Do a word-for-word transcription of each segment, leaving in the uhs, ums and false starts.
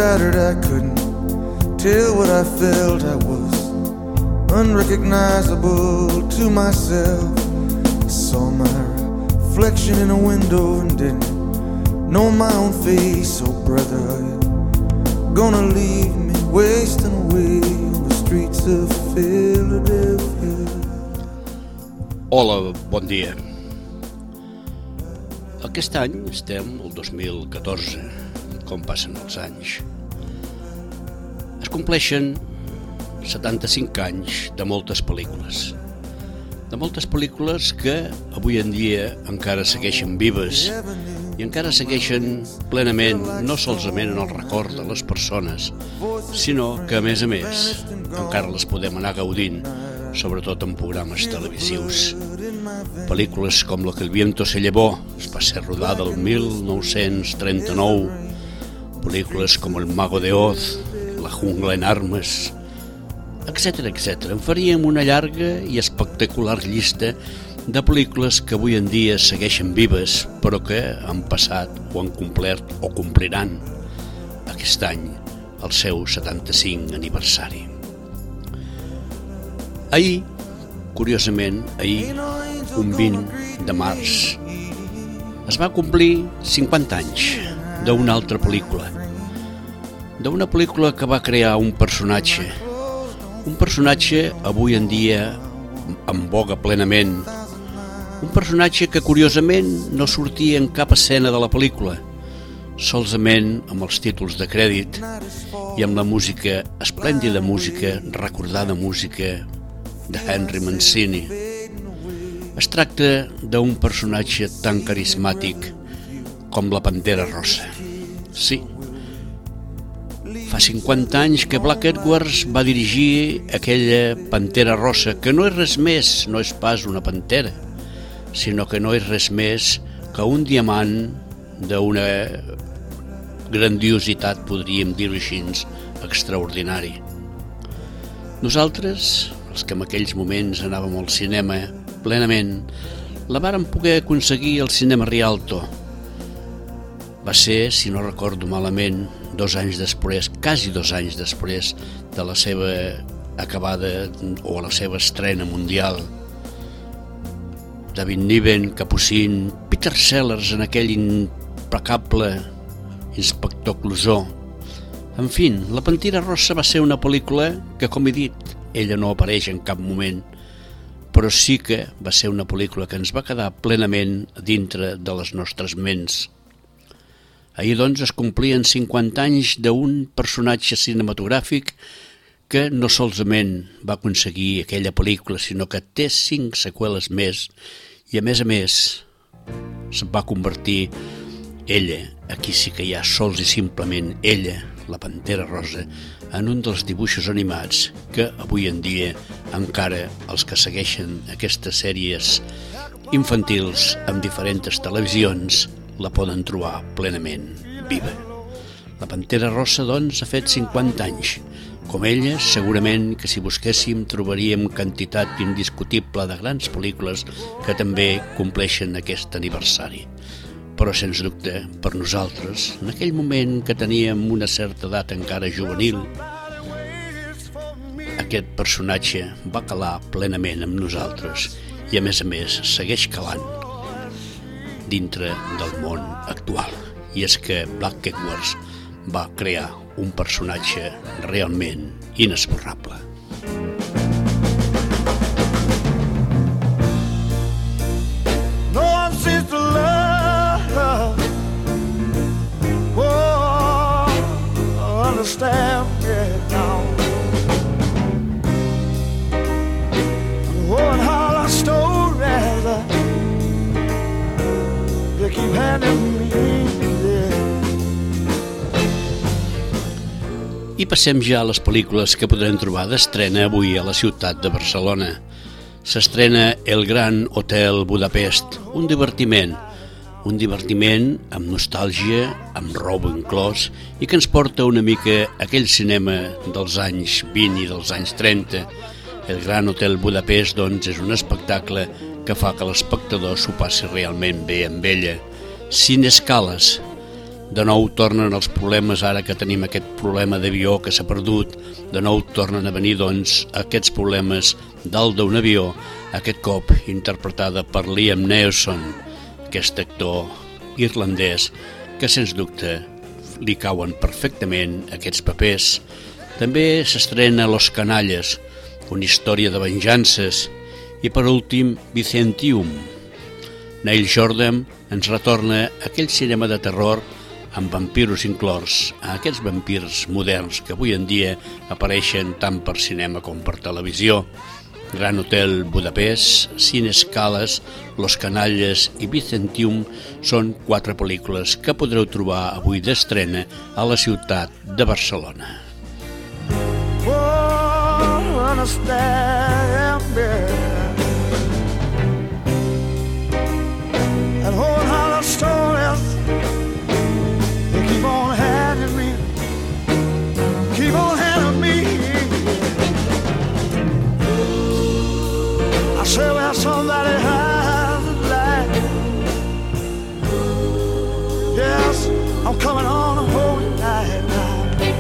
shattered, I couldn't tell what I felt. I was unrecognizable to myself. I saw my reflection in a window and didn't know my own face. Oh brother, are you gonna leave me wasting away on the streets of Philadelphia? Hola, bon dia. Aquest any estem al dos mil catorze, com passen els anys. Es compleixen setanta-cinc anys de moltes pel·lícules. De moltes pel·lícules que avui en dia encara segueixen vives i encara segueixen plenament no solament en el record de les persones, sinó que, a més a més, encara les podem anar gaudint, sobretot en programes televisius. Pel·lícules com La que el viento se llevó, es va ser rodada el mil nou-cents trenta-nou, pel·lícules com El mago de Oz, La jungla en armes, etcètera, etcètera. En faríem una llarga i espectacular llista de pel·lícules que avui en dia segueixen vives, però que han passat o han complert o compliran aquest any el seu setanta-cinc aniversari. Ahir, curiosament, ahir, un vint de març, es va complir cinquanta anys d'una altra pel·lícula, d'una pel·lícula que va crear un personatge, un personatge avui en dia en voga plenament, un personatge que curiosament no sortia en cap escena de la pel·lícula, solament amb els títols de crèdit i amb la música, esplèndida música, recordada música de Henry Mancini. Es tracta d'un personatge tan carismàtic com la Pantera Rosa. Sí, fa cinquanta anys que Black Edwards va dirigir aquella Pantera Rosa, que no és res més, no és pas una pantera, sinó que no és res més que un diamant d'una grandiositat, podríem dir-ho així, extraordinari. Nosaltres, els que en aquells moments anàvem al cinema plenament, la vàrem poder aconseguir al Cinema Rialto. Va ser, si no recordo malament, dos anys després, quasi dos anys després de la seva acabada o la seva estrena mundial. David Niven, Capucin, Peter Sellers en aquell implacable Inspector Clouseau. En fi, La Pantera Rosa va ser una pel·lícula que, com he dit, ella no apareix en cap moment, però sí que va ser una pel·lícula que ens va quedar plenament dintre de les nostres ments. Ahir, doncs, es complien cinquanta anys d'un personatge cinematogràfic que no solament va aconseguir aquella pel·lícula, sinó que té cinc seqüeles més i, a més a més, se'n va convertir ella, aquí sí que hi ha sols i simplement ella, la Pantera Rosa, en un dels dibuixos animats que avui en dia encara els que segueixen aquestes sèries infantils amb diferents televisions la poden trobar plenament viva. La Pantera Rosa, doncs, ha fet cinquanta anys. Com ella, segurament que si busquéssim trobaríem quantitat indiscutible de grans pel·lícules que també compleixen aquest aniversari. Però, sens dubte, per nosaltres, en aquell moment que teníem una certa edat encara juvenil, aquest personatge va calar plenament amb nosaltres i, a més a més, segueix calant dintre del món actual. I és que Black Edwards va crear un personatge realment inesborrable. No one seems to love, oh, understand it now. Oh, and how our stories they keep handing me, yeah. I passem ja a les pel·lícules que podrem trobar d'estrena avui a la ciutat de Barcelona. S'estrena El Gran Hotel Budapest, un divertiment, un divertiment amb nostàlgia, amb robo inclòs, i que ens porta una mica a aquell cinema dels anys vint i dels anys trenta. El Gran Hotel Budapest, doncs, és un espectacle que fa que l'espectador s'ho passi realment bé amb ella. Sin escales, De nou tornen els problemes ara que tenim aquest problema d'avió que s'ha perdut. De nou tornen a venir, doncs, aquests problemes dalt d'un avió, aquest cop interpretada per Liam Neeson, aquest actor irlandès que, sens dubte, li cauen perfectament aquests papers. També s'estrena Los Canalles, una història de venjances, i per últim Vicentium. Neil Jordan ens retorna aquell cinema de terror amb vampiros inclors, a aquests vampirs moderns que avui en dia apareixen tant per cinema com per televisió. Gran Hotel Budapest, Cine Escales, Los Canalles i Vicentium són quatre pel·lícules que podreu trobar avui d'estrena a la ciutat de Barcelona. Oh, understand me. And whole lot of stories they keep on handing me, keep on handing me. I say where somebody has a light. Yes, I'm coming on a whole night now.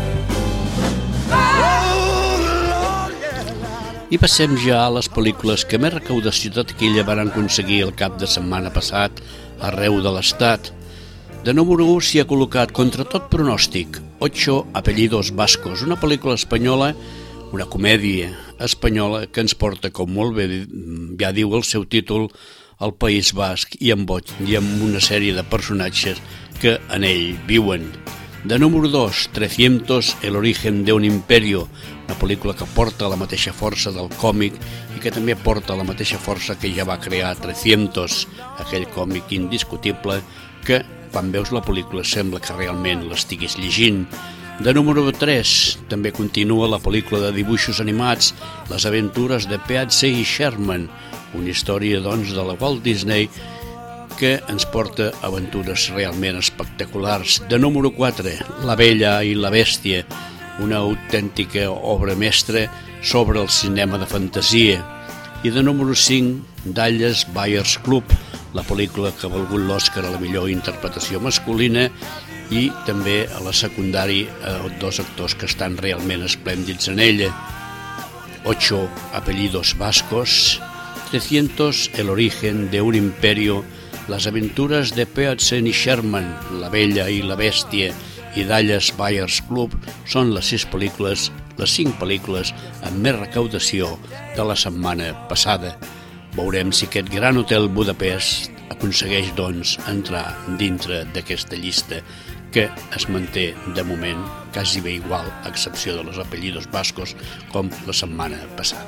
I passem ja a les pel·lícules que més recaudació de taquilla van aconseguir el cap de setmana passat arreu de l'Estat. De número u s'hi ha col·locat contra tot pronòstic Ocho apellidos vascos, una pel·lícula espanyola, una comèdia espanyola que ens porta, com molt bé ja diu el seu títol, al País Basc i amb, i amb una sèrie de personatges que en ell viuen. De número dos, trescientos, El origen de un imperio, una pel·lícula que porta la mateixa força del còmic i que també porta la mateixa força que ja va crear trescientos, aquell còmic indiscutible que, quan veus la pel·lícula, sembla que realment l'estiguis llegint. De número tres, també continua la pel·lícula de dibuixos animats Les aventures de Peazzi i Sherman, una història, doncs, de la Walt Disney que ens porta aventures realment espectaculars. De número quatre, La Bella i la Bèstia, una autèntica obra mestra sobre el cinema de fantasia. I de número cinc, Dallas Buyers Club, la pel·lícula que ha valgut l'Oscar a la millor interpretació masculina i també a la secundària dos actors que estan realment esplèndids en ella. Ocho apellidos vascos, trescientos, El origen de un imperio, Las aventuras de Peazzi i Sherman, La Bella i la Bèstia i Dallas Buyers Club són les sis pel·lícules, les cinc pel·lícules amb més recaudació de la setmana passada. Veurem si aquest Gran Hotel Budapest aconsegueix, doncs, entrar dintre d'aquesta llista que es manté de moment quasi bé igual, a excepció de los apellidos vascos, com la setmana passada.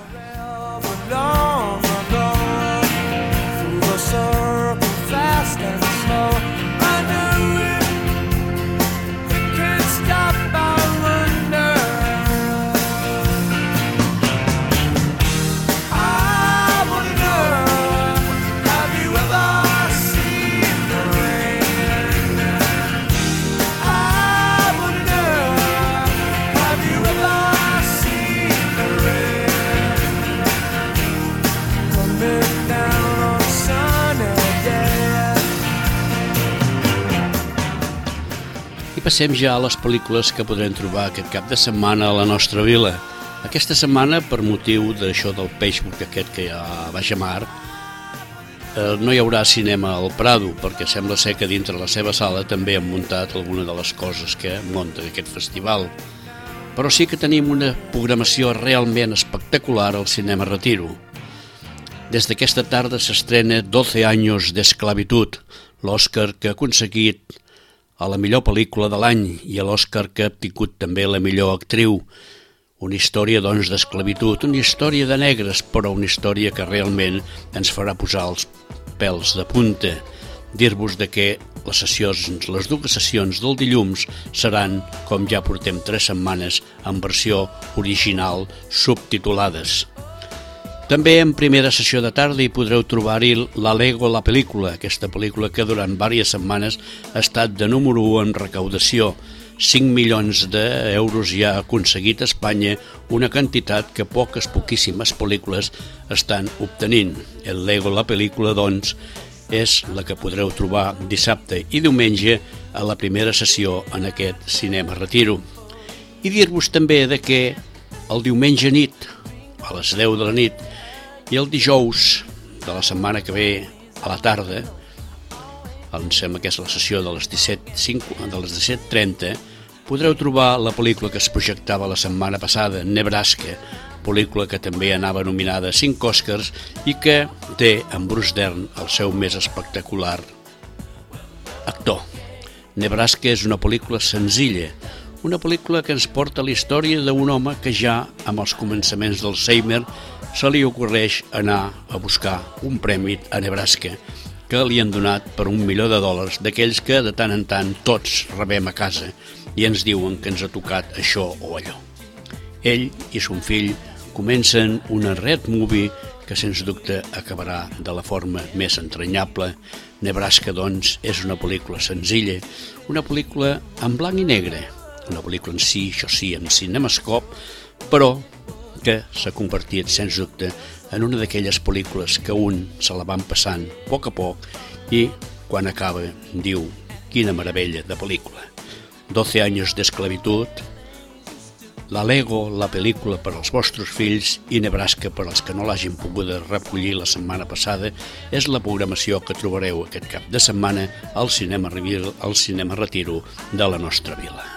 Fast and slow, I knew it, it can't stop, I wonder. I wonder, have you ever seen the rain? I wonder, have you ever seen the rain? Coming down on Sunday. Passem ja a les pel·lícules que podrem trobar aquest cap de setmana a la nostra vila. Aquesta setmana, per motiu d'això del peixbook aquest que hi ha a Baixamar, eh, no hi haurà cinema al Prado, perquè sembla ser que dintre la seva sala també han muntat alguna de les coses que munta aquest festival. Però sí que tenim una programació realment espectacular al Cinema Retiro. Des d'aquesta tarda s'estrena doce años de esclavitud, l'Oscar que ha aconseguit a la millor pel·lícula de l'any i a l'Oscar que ha obtingut també la millor actriu. Una història, doncs, d'esclavitud, una història de negres, però una història que realment ens farà posar els pèls de punta. Dir-vos de que les sessions, les dues sessions del dilluns seran, com ja portem tres setmanes, en versió original subtitulades. També en primera sessió de tarda hi podreu trobar-hi La Lego la pel·lícula, aquesta pel·lícula que durant diverses setmanes ha estat de número u en recaudació. cinc milions d'euros ja ha aconseguit a Espanya, una quantitat que poques, poquíssimes pel·lícules estan obtenint. El Lego la pel·lícula, doncs, és la que podreu trobar dissabte i diumenge a la primera sessió en aquest Cinema Retiro. I dir-vos també de que el diumenge nit, a les deu de la nit, i el dijous de la setmana que ve a la tarda, em sembla que és la sessió de les disset trenta, podreu trobar la pel·lícula que es projectava la setmana passada, Nebraska, pel·lícula que també anava nominada a cinc Oscars i que té en Bruce Dern el seu més espectacular actor. Nebraska és una pel·lícula senzilla, una pel·lícula que ens porta a la història d'un home que ja, amb els començaments d'Alzheimer, se li ocorreix anar a buscar un premi a Nebraska, que li han donat per un milió de dòlars, d'aquells que de tant en tant tots rebem a casa i ens diuen que ens ha tocat això o allò. Ell i son fill comencen una road movie que sens dubte acabarà de la forma més entranyable. Nebraska, doncs, és una pel·lícula senzilla, una pel·lícula en blanc i negre, una pel·lícula en si, això sí, en cinemascop, però que s'ha convertit, sens dubte, en una d'aquelles pel·lícules que un se la van passant a poc a poc i, quan acaba, diu, quina meravella de pel·lícula. doce años de esclavitud, la Lego, la pel·lícula per als vostres fills i Nebraska per als que no l'hagin pogut recollir la setmana passada és la programació que trobareu aquest cap de setmana al Cinema, al Cinema Retiro de la nostra vila.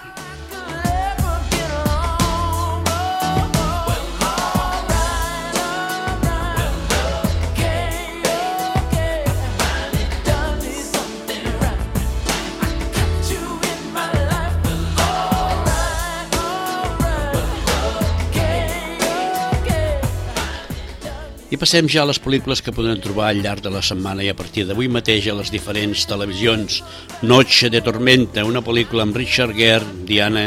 I passem ja a les pel·lícules que podem trobar al llarg de la setmana i a partir d'avui mateix a les diferents televisions. Noche de Tormenta, una pel·lícula amb Richard Gere, Diana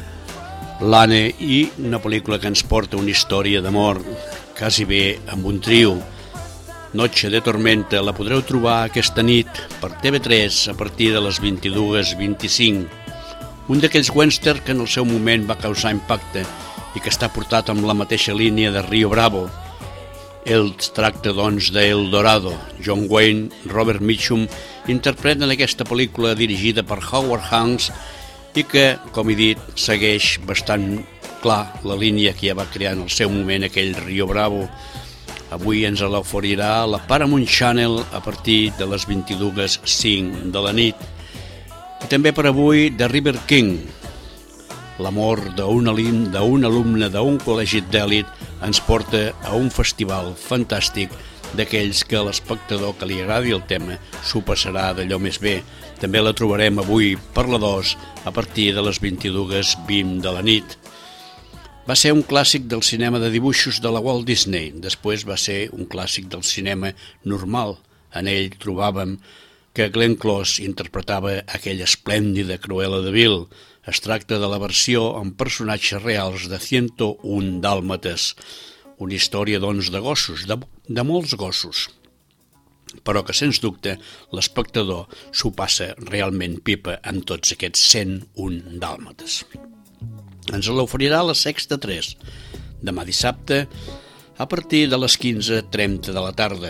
Lane i una pel·lícula que ens porta una història d'amor, quasi bé amb un trio. Noche de Tormenta la podreu trobar aquesta nit per T V tres a partir de les vint-i-dues vint-i-cinc. Un d'aquells western que en el seu moment va causar impacte i que està portat amb la mateixa línia de Rio Bravo. El tracta, doncs, d'El Dorado. John Wayne, Robert Mitchum interpreten aquesta pel·lícula dirigida per Howard Hawks i que, com he dit, segueix bastant clar la línia que ja va crear en el seu moment aquell Rio Bravo. Avui ens l'oferirà la Paramount Channel a partir de les vint-i-dues cinc de la nit. I també per avui The River King, l'amor d'un alumne d'un col·legi d'èlit ens porta a un festival fantàstic d'aquells que l'espectador que li agradi el tema s'ho passarà d'allò més bé. També la trobarem avui per la dos a partir de les vint-i-dues vint de la nit. Va ser un clàssic del cinema de dibuixos de la Walt Disney, després va ser un clàssic del cinema normal. En ell trobàvem que Glenn Close interpretava aquella esplèndida Cruella de Vil. Es tracta de la versió amb personatges reals de ciento un dàlmates, una història, doncs, de gossos, de, de molts gossos, però que, sens dubte, l'espectador s'ho passa realment pipa amb tots aquests cent un dàlmates. Ens l'oferirà la Sexta tres, demà dissabte, a partir de les quinze trenta de la tarda.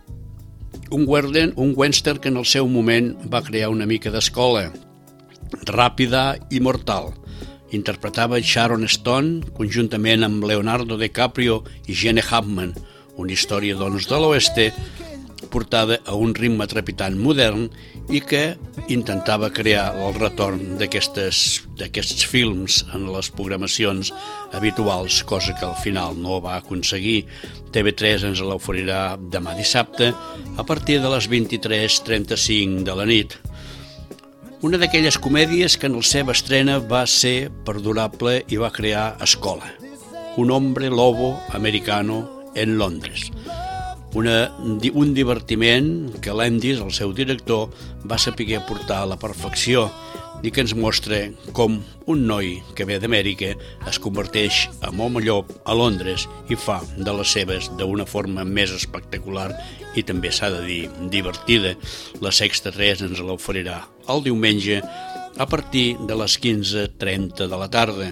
Un western, un western que en el seu moment va crear una mica d'escola, Ràpida i mortal. Interpretava Sharon Stone conjuntament amb Leonardo DiCaprio i Gene Hackman, una història, doncs, de l'oeste portada a un ritme trepitant modern i que intentava crear el retorn d'aquests films en les programacions habituals, cosa que al final no va aconseguir. T V tres ens l'oferirà demà dissabte a partir de les vint-i-tres trenta-cinc de la nit. Una d'aquelles comèdies que en la seva estrena va ser perdurable i va crear escola. Un hombre lobo americano en Londres. Una, un divertiment que Landis, el seu director, va saber portar a la perfecció i que ens mostra com un noi que ve d'Amèrica es converteix en home llop a Londres i fa de les seves d'una forma més espectacular i també s'ha de dir divertida. La Sexta tres ens l'oferirà el diumenge a partir de les quinze trenta de la tarda.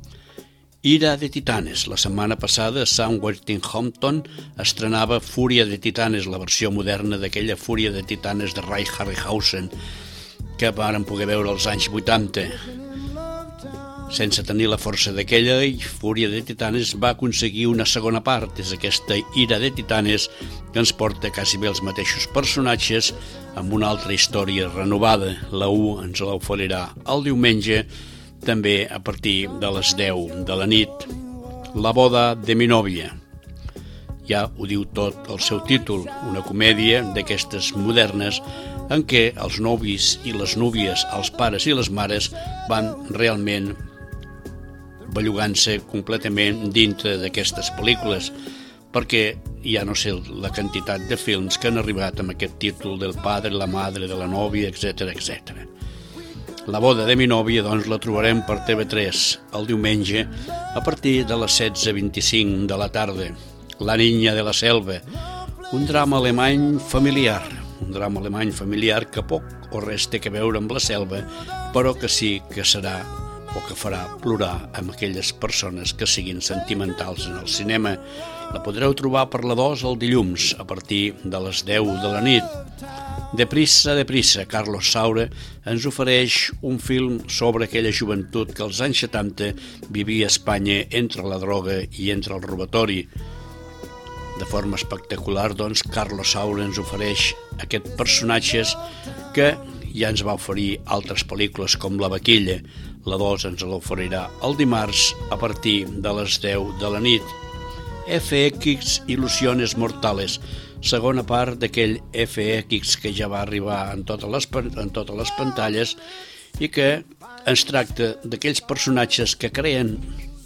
Ira de Titanes. La setmana passada Sam Worthington estrenava Fúria de Titanes, la versió moderna d'aquella Fúria de Titanes de Ray Harryhausen. que varen poder veure als anys vuitanta. Sense tenir la força d'aquella, Fúria de Titanes va aconseguir una segona part, és aquesta Ira de Titanes, que ens porta quasi bé els mateixos personatges amb una altra història renovada. La u ens l'oferirà el diumenge, també a partir de les deu de la nit. La boda de mi nòvia. Ja ho diu tot el seu títol, una comèdia d'aquestes modernes en què els novis i les núvies, els pares i les mares van realment bellugant-se completament dintre d'aquestes pel·lícules, perquè ja no sé la quantitat de films que han arribat amb aquest títol del padre, la madre, de la nòvia, etcètera, etcètera. La boda de mi nòvia, doncs, la trobarem per T V tres el diumenge a partir de les setze vint-i-cinc de la tarda. La niña de la selva, un drama alemany familiar, un drama alemany familiar que poc o res té que veure amb la selva, però que sí que serà o que farà plorar amb aquelles persones que siguin sentimentals en el cinema. La podreu trobar per la dos el dilluns a partir de les deu de la nit. Deprissa, deprissa, Carlos Saura ens ofereix un film sobre aquella joventut que als anys setanta vivia a Espanya entre la droga i entre el robatori. De forma espectacular, doncs, Carlos Saura ens ofereix aquests personatges que ja ens va oferir altres pel·lícules com La vaquilla. La dos ens l'oferirà el dimarts a partir de les deu de la nit. F X Il·lusiones mortales, segona part d'aquell F X que ja va arribar en totes les, en totes les pantalles i que ens tracta d'aquells personatges que creen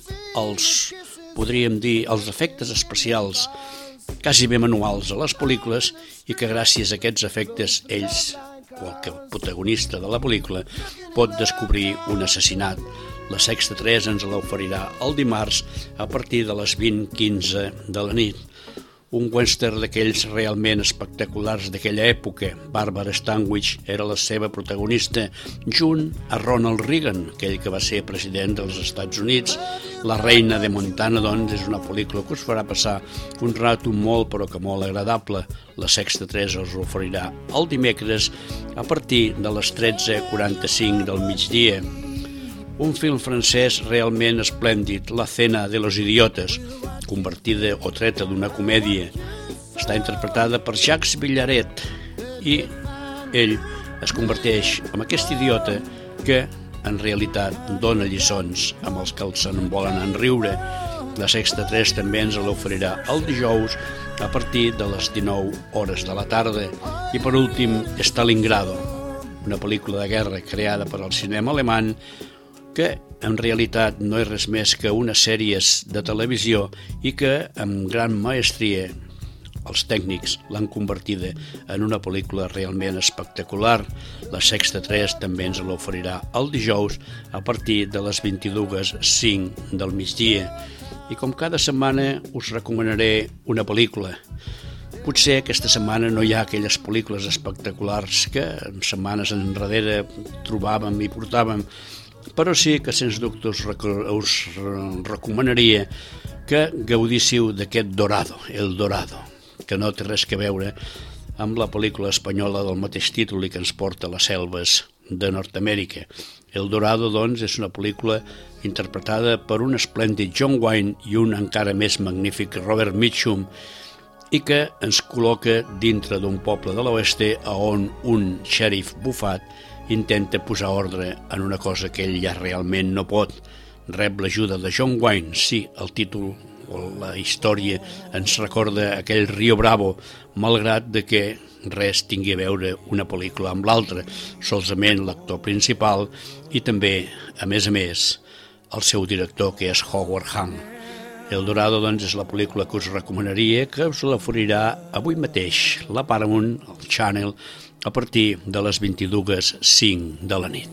els, podríem dir, els efectes especials quasi bé manuals a les pel·lícules i que gràcies a aquests efectes ells, qualque protagonista de la pel·lícula, pot descobrir un assassinat. La Sexta tres ens l'oferirà el dimarts a partir de les vint quinze de la nit. Un western d'aquells realment espectaculars d'aquella època. Barbara Stanwyck era la seva protagonista, junt a Ronald Reagan, aquell que va ser president dels Estats Units. La reina de Montana, doncs, és una pel·lícula que us farà passar un rato molt, però que molt agradable. La Sexta tres us oferirà el dimecres a partir de les tretze quaranta-cinc del migdia. Un film francès realment esplèndid, La cena de los idiotes, convertida o treta d'una comèdia. Està interpretada per Jacques Villaret i ell es converteix en aquest idiota que en realitat dona lliçons amb els que se'n volen enriure. La Sexta tres també ens l'oferirà el dijous a partir de les dinou hores de la tarda. I per últim, Stalingrado, una pel·lícula de guerra creada per al cinema alemany que en realitat no és res més que unes sèries de televisió i que amb gran maestria els tècnics l'han convertida en una pel·lícula realment espectacular. La Sexta tres també ens l'oferirà el dijous a partir de les vint-i-dues cinc del migdia. I com cada setmana us recomanaré una pel·lícula. Potser aquesta setmana no hi ha aquelles pel·lícules espectaculars que en setmanes enrere trobàvem i portàvem, però sí que sens dubte us, rec us recomanaria que gaudíssiu d'aquest Dorado, El Dorado, que no té res que veure amb la pel·lícula espanyola del mateix títol i que ens porta a les selves de Nord-Amèrica. El Dorado, doncs, és una pel·lícula interpretada per un esplèndid John Wayne i un encara més magnífic Robert Mitchum i que ens col·loca dintre d'un poble de l'oeste on un xèrif bufat intenta posar ordre en una cosa que ell ja realment no pot. Rep l'ajuda de John Wayne. Sí, el títol o la història ens recorda aquell Rio Bravo, malgrat de que res tingui a veure una pel·lícula amb l'altra, solament l'actor principal i també, a més a més, el seu director, que és Howard Hahn. El Dorado, doncs, és la pel·lícula que us recomanaria, que us l'oferirà avui mateix la Paramount, el Channel, a partir de les vint-i-dues cinc de la nit.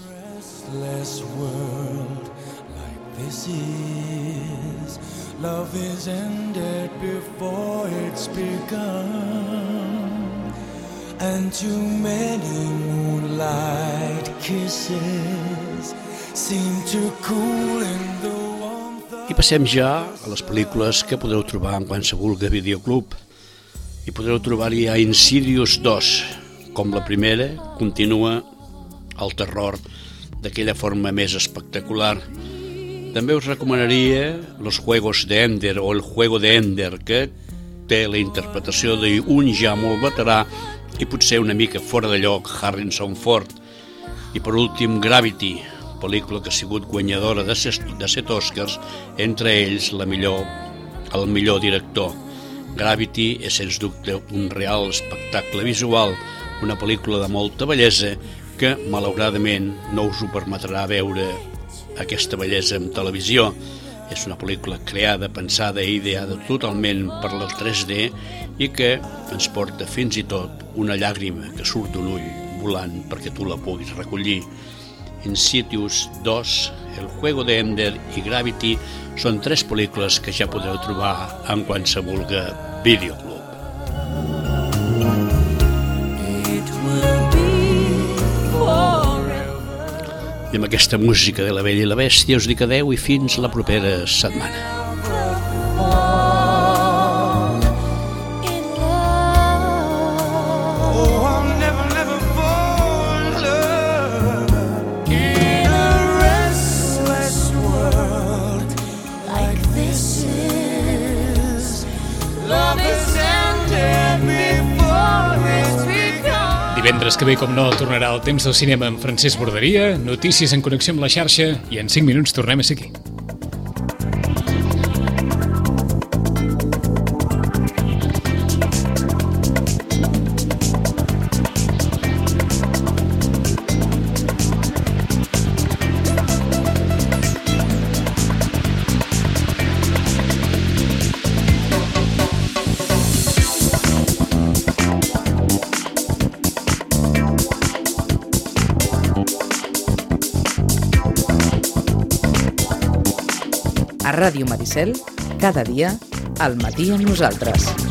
Restless world like this is, love is ended before it's begun, and too many moonlight kisses seem to cool in the warmth of... I passem ja a les pel·lícules que podreu trobar en qualsevol videoclub. I podreu trobar-hi a Insidious dos. Com la primera, continua el terror d'aquella forma més espectacular. També us recomanaria Los Juegos de Ender o El Juego de Ender, que té la interpretació d'un ja molt veterà i potser una mica fora de lloc Harrison Ford. I per últim Gravity, pel·lícula que ha sigut guanyadora de set Oscars, entre ells la millor, el millor director. Gravity és sens dubte un real espectacle visual, una pel·lícula de molta bellesa que malauradament no us ho permetrà veure aquesta bellesa en televisió. És una pel·lícula creada, pensada i ideada totalment per el tres D i que ens porta fins i tot una llàgrima que surt d'un ull volant perquè tu la puguis recollir. Insidious dos, El Juego de Ender i Gravity són tres pel·lícules que ja podreu trobar en qualsevol videoclub. I amb aquesta música de La Bella i la Bèstia us dic adeu i fins la propera setmana. Divendres que ve, com no, tornarà el temps del cinema amb Francesc Borderia, notícies en connexió amb la xarxa i en cinc minuts tornem a ser aquí. A Ràdio Maricel, cada dia, al matí amb nosaltres.